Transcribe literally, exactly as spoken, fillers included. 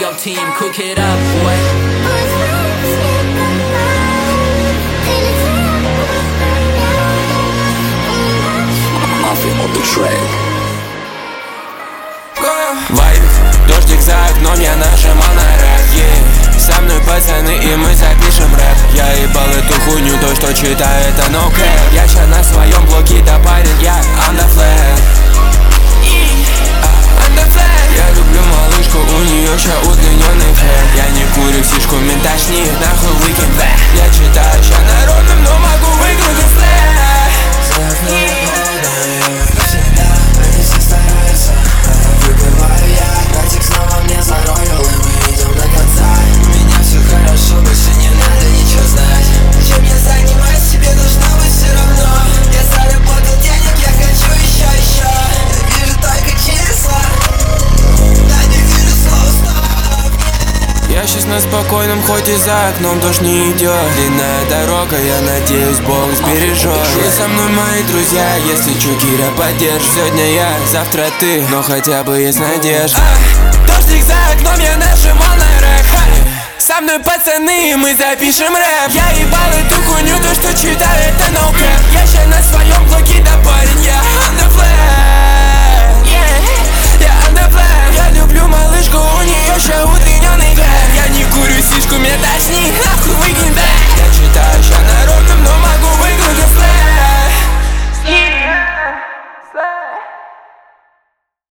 your team, cook it up, boy. On the track. Вайб, дождик за окном, я нажимал на рэп, yeah. Со мной пацаны и мы запишем рэп. Я ебал эту хуйню, то что читаю это no cap. Я ща на своем блоке, да парень, я on the flag. On the flag. Я люблю малышку, у нее ща удлиненный флэт. Я не курю сишку, менташни, нахуй weekend back. Я читаю ща народным, но могу выкрутить флэт. За окном холодно, как всегда, они все стараются. Выпиваю я, братик снова мне за роял, и мы идем до конца. У меня все хорошо, больше не надо ничего знать. Чем я занимаюсь, тебе должно быть все равно. Я заработал денег, я хочу еще, еще. Я вижу только числа, да не вижу слов, стоп. Я сейчас на спокойном, хоть и за окном дождь не идет. Длинная дорога, я надеюсь, Бог сбережет. И со мной мои друзья, если чё, Киря, поддержь. Сегодня я, завтра ты, но хотя бы есть надежда. а, Дождик за окном, я нажимал на рэп. Со мной пацаны, мы запишем рэп. Я ебал эту хуйню, то что читаю это no cap. Я ща на своем блоке, да парень, я on the flag.